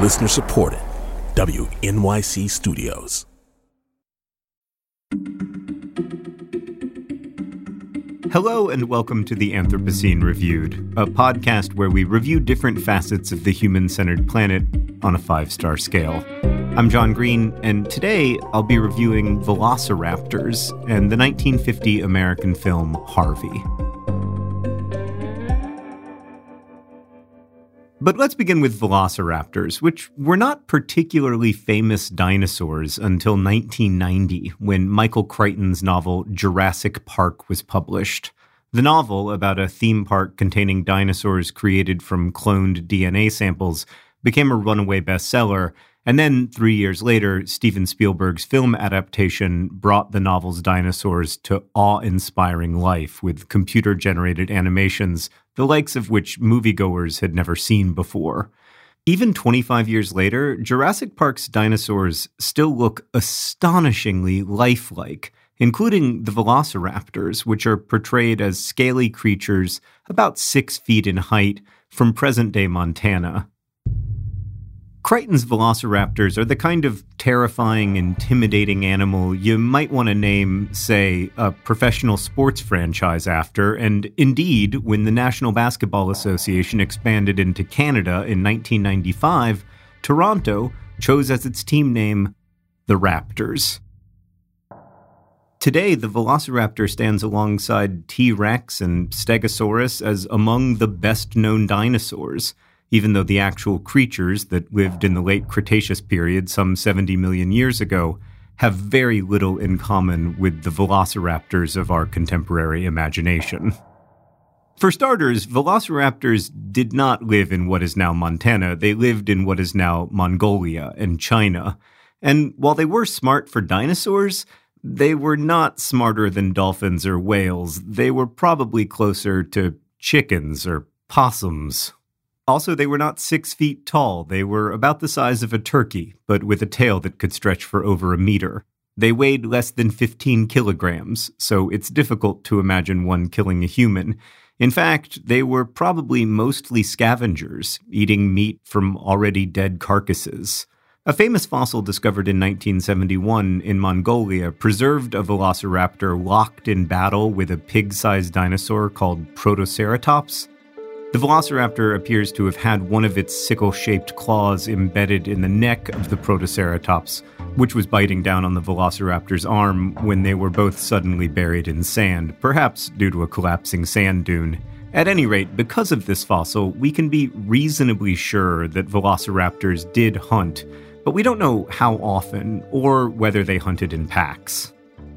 Listener supported. WNYC Studios. Hello and welcome to the Anthropocene Reviewed, a podcast where we review different facets of the human-centered planet on a 5-star scale. I'm John Green, and today I'll be reviewing Velociraptors and the 1950 American film Harvey. But let's begin with velociraptors, which were not particularly famous dinosaurs until 1990, when Michael Crichton's novel Jurassic Park was published. The novel, about a theme park containing dinosaurs created from cloned DNA samples, became a runaway bestseller, and then 3 years later, Steven Spielberg's film adaptation brought the novel's dinosaurs to awe-inspiring life with computer-generated animations, the likes of which moviegoers had never seen before. Even 25 years later, Jurassic Park's dinosaurs still look astonishingly lifelike, including the velociraptors, which are portrayed as scaly creatures about 6 feet in height from present-day Montana. Crichton's velociraptors are the kind of terrifying, intimidating animal you might want to name, say, a professional sports franchise after, and indeed, when the National Basketball Association expanded into Canada in 1995, Toronto chose as its team name the Raptors. Today, the velociraptor stands alongside T-Rex and Stegosaurus as among the best-known dinosaurs, even though the actual creatures that lived in the late Cretaceous period some 70 million years ago have very little in common with the velociraptors of our contemporary imagination. For starters, velociraptors did not live in what is now Montana. They lived in what is now Mongolia and China. And while they were smart for dinosaurs, they were not smarter than dolphins or whales. They were probably closer to chickens or possums. Also, they were not 6 feet tall. They were about the size of a turkey, but with a tail that could stretch for over a meter. They weighed less than 15 kilograms, so it's difficult to imagine one killing a human. In fact, they were probably mostly scavengers, eating meat from already dead carcasses. A famous fossil discovered in 1971 in Mongolia preserved a velociraptor locked in battle with a pig-sized dinosaur called Protoceratops. The velociraptor appears to have had one of its sickle-shaped claws embedded in the neck of the Protoceratops, which was biting down on the velociraptor's arm when they were both suddenly buried in sand, perhaps due to a collapsing sand dune. At any rate, because of this fossil, we can be reasonably sure that velociraptors did hunt, but we don't know how often or whether they hunted in packs.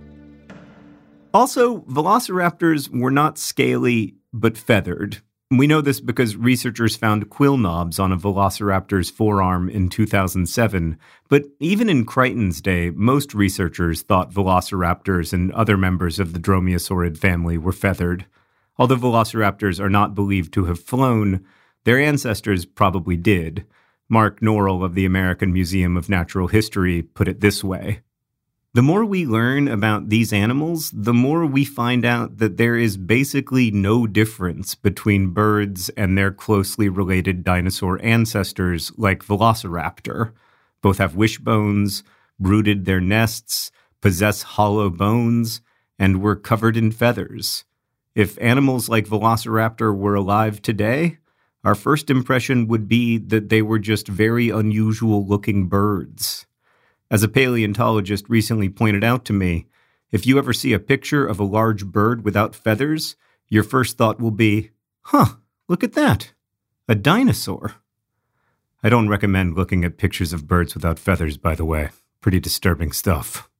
Also, velociraptors were not scaly, but feathered. We know this because researchers found quill knobs on a velociraptor's forearm in 2007, but even in Crichton's day, most researchers thought velociraptors and other members of the Dromaeosaurid family were feathered. Although velociraptors are not believed to have flown, their ancestors probably did. Mark Norrell of the American Museum of Natural History put it this way: the more we learn about these animals, the more we find out that there is basically no difference between birds and their closely related dinosaur ancestors like Velociraptor. Both have wishbones, brooded their nests, possess hollow bones, and were covered in feathers. If animals like Velociraptor were alive today, our first impression would be that they were just very unusual-looking birds. As a paleontologist recently pointed out to me, if you ever see a picture of a large bird without feathers, your first thought will be, look at that, a dinosaur. I don't recommend looking at pictures of birds without feathers, by the way. Pretty disturbing stuff.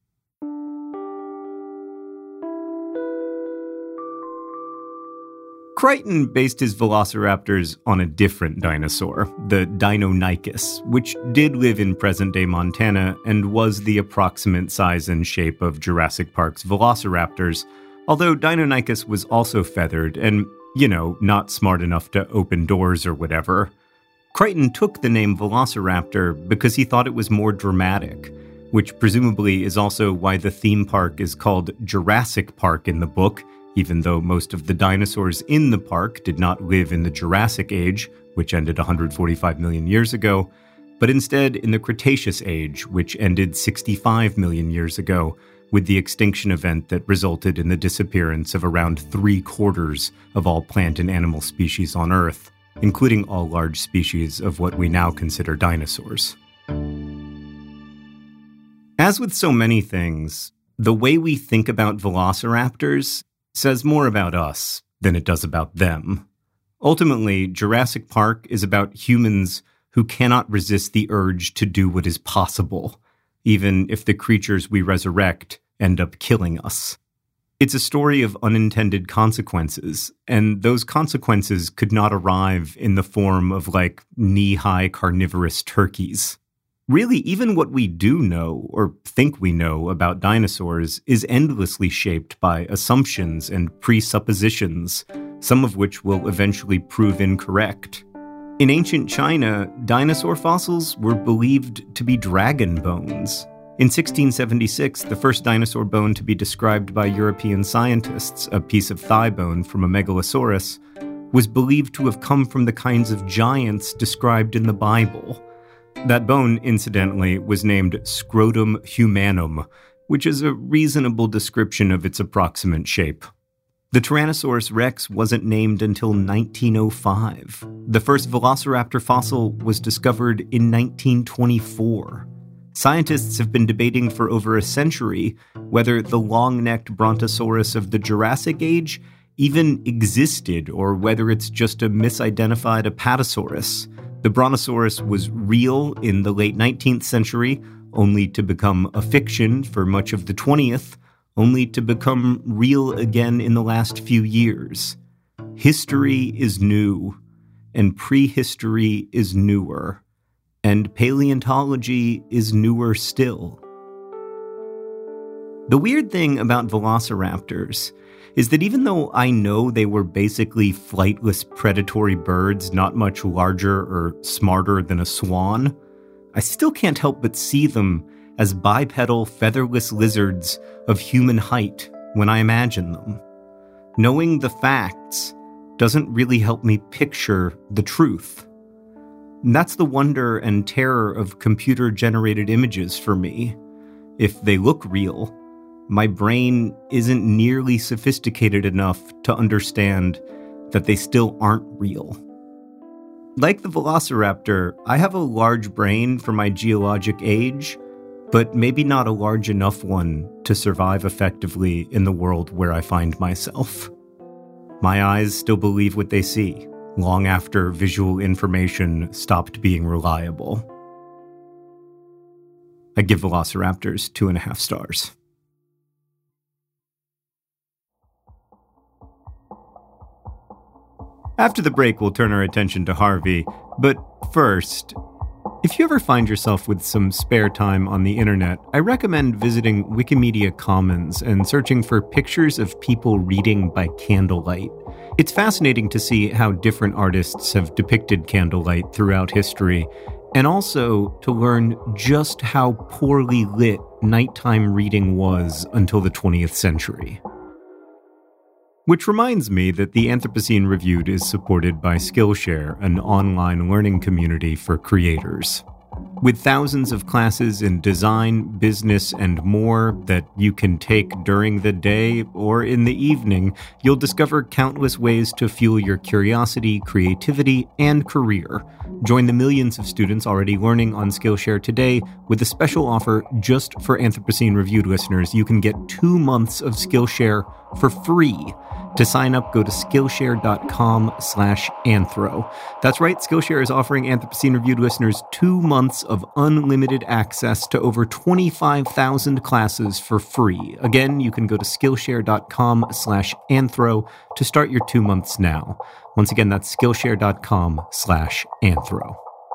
Crichton based his velociraptors on a different dinosaur, the Deinonychus, which did live in present-day Montana and was the approximate size and shape of Jurassic Park's velociraptors, although Deinonychus was also feathered and, not smart enough to open doors or whatever. Crichton took the name Velociraptor because he thought it was more dramatic, which presumably is also why the theme park is called Jurassic Park in the book, even though most of the dinosaurs in the park did not live in the Jurassic Age, which ended 145 million years ago. but instead in the Cretaceous Age, which ended 65 million years ago, with the extinction event that resulted in the disappearance of around 3/4 of all plant and animal species on Earth, including all large species of what we now consider dinosaurs. As with so many things, the way we think about velociraptors says more about us than it does about them. Ultimately, Jurassic Park is about humans who cannot resist the urge to do what is possible, even if the creatures we resurrect end up killing us. It's a story of unintended consequences, and those consequences could not arrive in the form of, knee-high carnivorous turkeys. Really, even what we do know, or think we know, about dinosaurs is endlessly shaped by assumptions and presuppositions, some of which will eventually prove incorrect. In ancient China, dinosaur fossils were believed to be dragon bones. In 1676, the first dinosaur bone to be described by European scientists, a piece of thigh bone from a megalosaurus, was believed to have come from the kinds of giants described in the Bible. That bone, incidentally, was named Scrotum humanum, which is a reasonable description of its approximate shape. The Tyrannosaurus rex wasn't named until 1905. The first velociraptor fossil was discovered in 1924. Scientists have been debating for over a century whether the long-necked Brontosaurus of the Jurassic Age even existed, or whether it's just a misidentified Apatosaurus. The Brontosaurus was real in the late 19th century, only to become a fiction for much of the 20th, only to become real again in the last few years. History is new, and prehistory is newer, and paleontology is newer still. The weird thing about velociraptors is that even though I know they were basically flightless predatory birds, not much larger or smarter than a swan, I still can't help but see them as bipedal, featherless lizards of human height when I imagine them. Knowing the facts doesn't really help me picture the truth. And that's the wonder and terror of computer-generated images for me. If they look real, my brain isn't nearly sophisticated enough to understand that they still aren't real. Like the velociraptor, I have a large brain for my geologic age, but maybe not a large enough one to survive effectively in the world where I find myself. My eyes still believe what they see, long after visual information stopped being reliable. I give Velociraptors 2.5 stars. After the break, we'll turn our attention to Harvey, but first, if you ever find yourself with some spare time on the internet, I recommend visiting Wikimedia Commons and searching for pictures of people reading by candlelight. It's fascinating to see how different artists have depicted candlelight throughout history, and also to learn just how poorly lit nighttime reading was until the 20th century. Which reminds me that the Anthropocene Reviewed is supported by Skillshare, an online learning community for creators. With thousands of classes in design, business, and more that you can take during the day or in the evening, you'll discover countless ways to fuel your curiosity, creativity, and career. Join the millions of students already learning on Skillshare today with a special offer just for Anthropocene Reviewed listeners. You can get 2 months of Skillshare for free. To sign up, go to Skillshare.com/anthro. That's right, Skillshare is offering Anthropocene Reviewed listeners 2 months of unlimited access to over 25,000 classes for free. Again, you can go to Skillshare.com/anthro to start your 2 months now. Once again, that's Skillshare.com/anthro.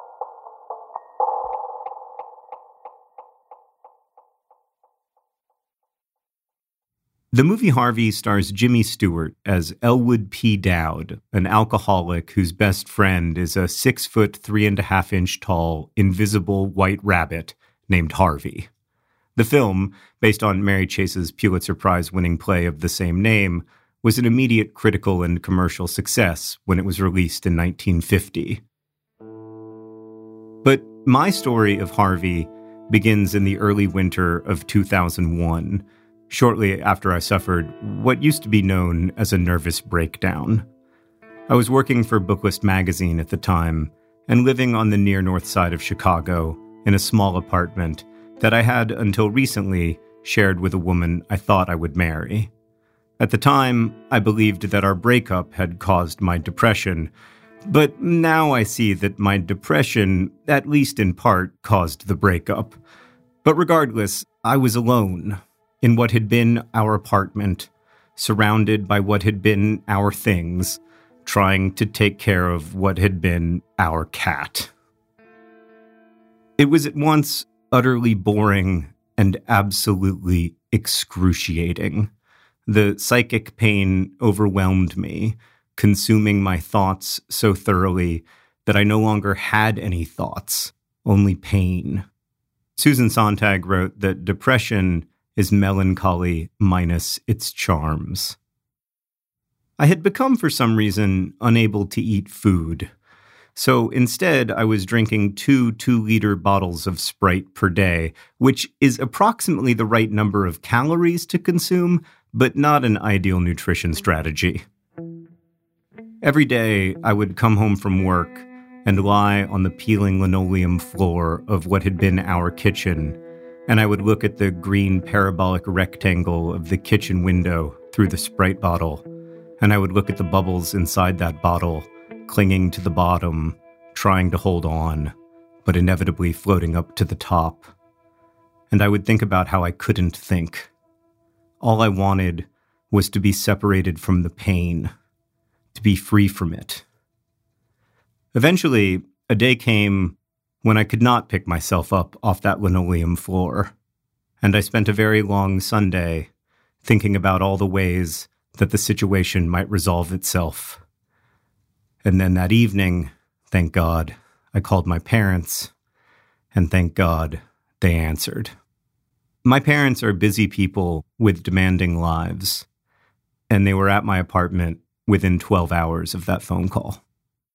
The movie Harvey stars Jimmy Stewart as Elwood P. Dowd, an alcoholic whose best friend is a 6 foot 3.5 inch tall, invisible white rabbit named Harvey. The film, based on Mary Chase's Pulitzer Prize winning play of the same name, was an immediate critical and commercial success when it was released in 1950. But My story of Harvey begins in the early winter of 2001, shortly after I suffered what used to be known as a nervous breakdown. I was working for Booklist magazine at the time and living on the near north side of Chicago in a small apartment that I had until recently shared with a woman I thought I would marry. At the time, I believed that our breakup had caused my depression, but now I see that my depression, at least in part, caused the breakup. But regardless, I was alone in what had been our apartment, surrounded by what had been our things, trying to take care of what had been our cat. It was at once utterly boring and absolutely excruciating. The psychic pain overwhelmed me, consuming my thoughts so thoroughly that I no longer had any thoughts, only pain. Susan Sontag wrote that depression is melancholy minus its charms. I had become, for some reason, unable to eat food. So instead, I was drinking 2 2-liter bottles of Sprite per day, which is approximately the right number of calories to consume, but not an ideal nutrition strategy. Every day, I would come home from work and lie on the peeling linoleum floor of what had been our kitchen, and I would look at the green parabolic rectangle of the kitchen window through the Sprite bottle, and I would look at the bubbles inside that bottle, clinging to the bottom, trying to hold on, but inevitably floating up to the top. And I would think about how I couldn't think. All I wanted was to be separated from the pain, to be free from it. Eventually, a day came when I could not pick myself up off that linoleum floor, and I spent a very long Sunday thinking about all the ways that the situation might resolve itself. And then that evening, thank God, I called my parents, and thank God they answered. My parents are busy people with demanding lives, and they were at my apartment within 12 hours of that phone call.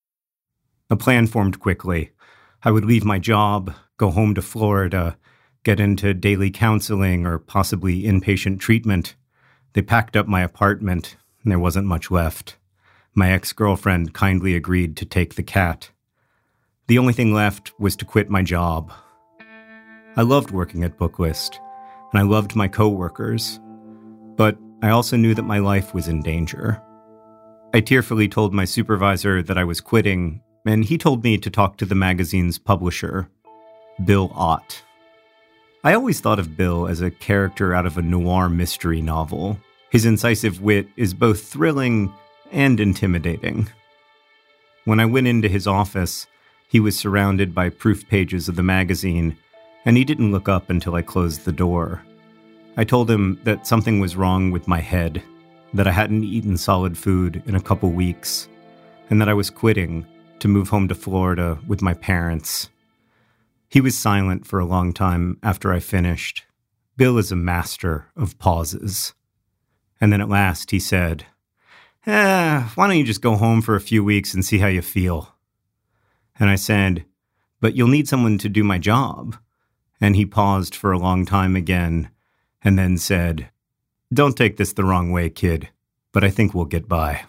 A plan formed quickly. I would leave my job, go home to Florida, get into daily counseling or possibly inpatient treatment. They packed up my apartment, and there wasn't much left. My ex-girlfriend kindly agreed to take the cat. The only thing left was to quit my job. I loved working at Booklist, and I loved my coworkers, but I also knew that my life was in danger. I tearfully told my supervisor that I was quitting, and he told me to talk to the magazine's publisher, Bill Ott. I always thought of Bill as a character out of a noir mystery novel. His incisive wit is both thrilling and intimidating. When I went into his office, he was surrounded by proof pages of the magazine, and he didn't look up until I closed the door. I told him that something was wrong with my head, that I hadn't eaten solid food in a couple weeks, and that I was quitting to move home to Florida with my parents. He was silent for a long time after I finished. Bill is a master of pauses. And then at last he said, why don't you just go home for a few weeks and see how you feel? And I said, but you'll need someone to do my job. And he paused for a long time again, and then said, don't take this the wrong way, kid, but I think we'll get by.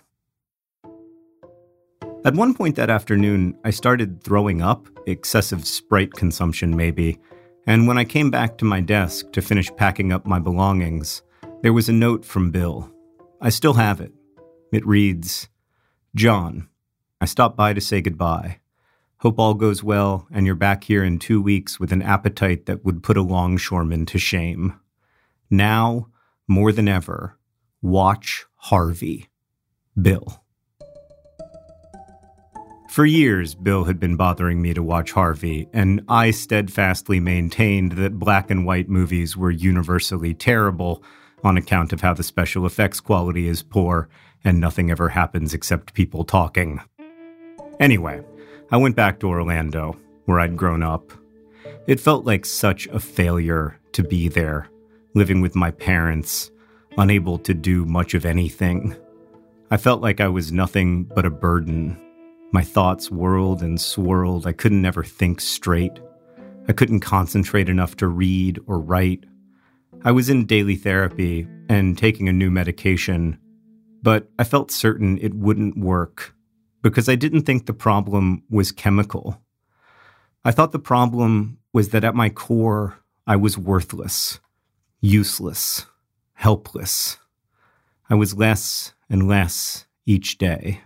At one point that afternoon, I started throwing up, excessive Sprite consumption maybe, and when I came back to my desk to finish packing up my belongings, there was a note from Bill. I still have it. It reads, John, I stopped by to say goodbye. Hope all goes well and you're back here in 2 weeks with an appetite that would put a longshoreman to shame. Now, more than ever, watch Harvey. Bill. For years, Bill had been bothering me to watch Harvey, and I steadfastly maintained that black and white movies were universally terrible on account of how the special effects quality is poor and nothing ever happens except people talking. Anyway, I went back to Orlando, where I'd grown up. It felt like such a failure to be there, living with my parents, unable to do much of anything. I felt like I was nothing but a burden. My thoughts whirled and swirled. I couldn't ever think straight. I couldn't concentrate enough to read or write. I was in daily therapy and taking a new medication, but I felt certain it wouldn't work because I didn't think the problem was chemical. I thought the problem was that at my core, I was worthless, useless, helpless. I was less and less each day.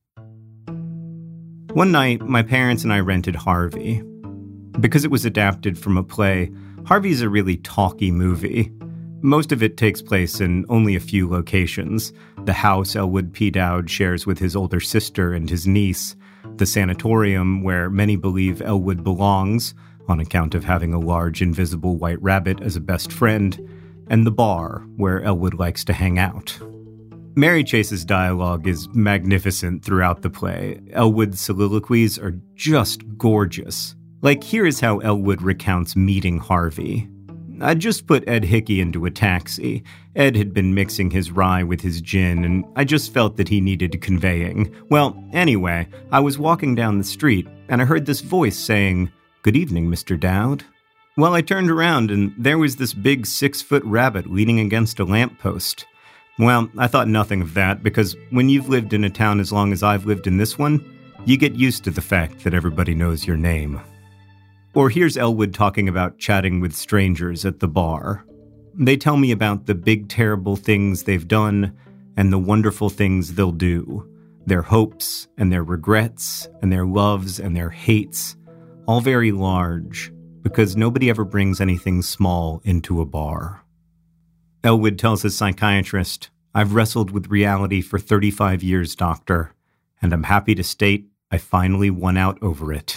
One night, my parents and I rented Harvey. Because it was adapted from a play, Harvey's a really talky movie. Most of it takes place in only a few locations. The house Elwood P. Dowd shares with his older sister and his niece, the sanatorium where many believe Elwood belongs, on account of having a large invisible white rabbit as a best friend, and the bar where Elwood likes to hang out. Mary Chase's dialogue is magnificent throughout the play. Elwood's soliloquies are just gorgeous. Like, here is how Elwood recounts meeting Harvey. I just put Ed Hickey into a taxi. Ed had been mixing his rye with his gin, and I just felt that he needed conveying. Well, anyway, I was walking down the street, and I heard this voice saying, "Good evening, Mr. Dowd." Well, I turned around, and there was this big 6-foot rabbit leaning against a lamppost. Well, I thought nothing of that, because when you've lived in a town as long as I've lived in this one, you get used to the fact that everybody knows your name. Or here's Elwood talking about chatting with strangers at the bar. They tell me about the big, terrible things they've done and the wonderful things they'll do. Their hopes and their regrets and their loves and their hates, all very large, because nobody ever brings anything small into a bar. Elwood tells his psychiatrist, "I've wrestled with reality for 35 years, doctor, and I'm happy to state I finally won out over it."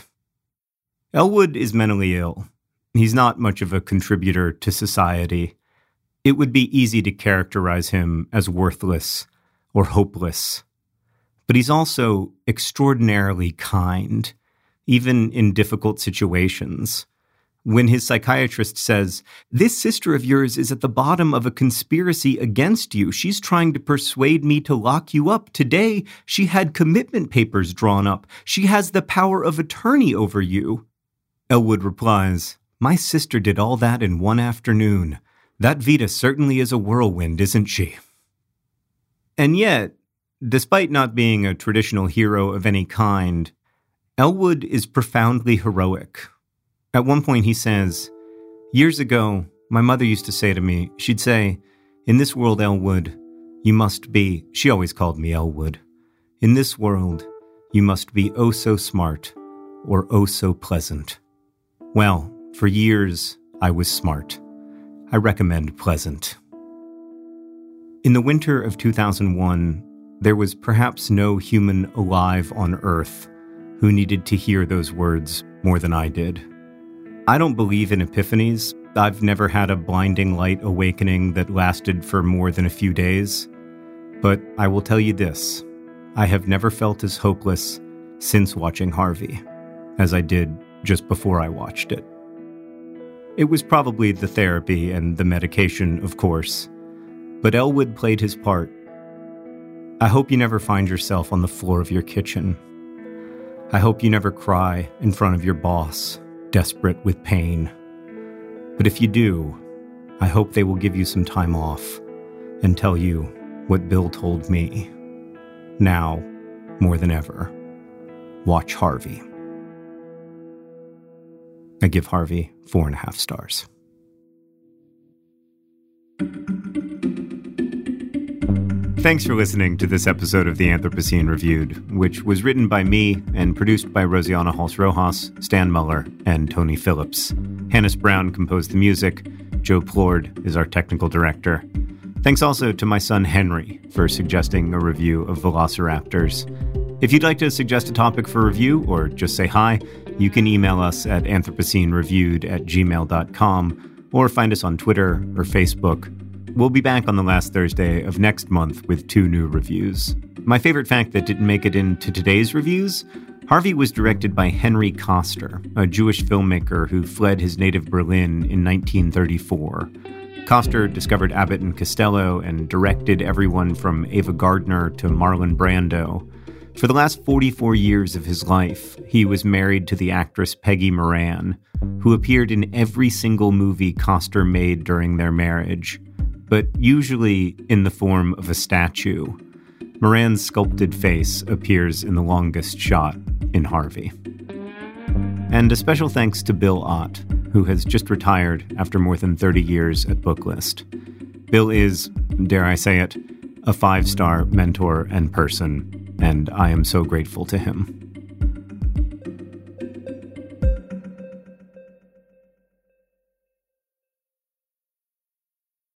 Elwood is mentally ill. He's not much of a contributor to society. It would be easy to characterize him as worthless or hopeless. But he's also extraordinarily kind, even in difficult situations. When his psychiatrist says, "This sister of yours is at the bottom of a conspiracy against you. She's trying to persuade me to lock you up. Today, she had commitment papers drawn up. She has the power of attorney over you." Elwood replies, "My sister did all that in one afternoon. That Vita certainly is a whirlwind, isn't she?" And yet, despite not being a traditional hero of any kind, Elwood is profoundly heroic. At one point he says, "Years ago, my mother used to say to me, she'd say, 'In this world, Elwood, you must be,' she always called me Elwood, 'in this world, you must be oh so smart or oh so pleasant.' Well, for years, I was smart. I recommend pleasant." In the winter of 2001, there was perhaps no human alive on Earth who needed to hear those words more than I did. I don't believe in epiphanies. I've never had a blinding light awakening that lasted for more than a few days. But I will tell you this, I have never felt as hopeless since watching Harvey as I did just before I watched it. It was probably the therapy and the medication, of course, but Elwood played his part. I hope you never find yourself on the floor of your kitchen. I hope you never cry in front of your boss, desperate with pain. But if you do, I hope they will give you some time off and tell you what Bill told me. Now, more than ever, watch Harvey. I give Harvey 4.5 stars. Thanks for listening to this episode of The Anthropocene Reviewed, which was written by me and produced by Rosianna Halse-Rojas, Stan Muller, and Tony Phillips. Hannes Brown composed the music. Joe Plord is our technical director. Thanks also to my son Henry for suggesting a review of Velociraptors. If you'd like to suggest a topic for review or just say hi, you can email us at anthropocenereviewed@gmail.com or find us on Twitter or Facebook. We'll be back on the last Thursday of next month with 2 new reviews. My favorite fact that didn't make it into today's reviews, Harvey was directed by Henry Koster, a Jewish filmmaker who fled his native Berlin in 1934. Koster discovered Abbott and Costello and directed everyone from Ava Gardner to Marlon Brando. For the last 44 years of his life, he was married to the actress Peggy Moran, who appeared in every single movie Koster made during their marriage, but usually in the form of a statue. Moran's sculpted face appears in the longest shot in Harvey. And a special thanks to Bill Ott, who has just retired after more than 30 years at Booklist. Bill is, dare I say it, a 5-star mentor and person, and I am so grateful to him.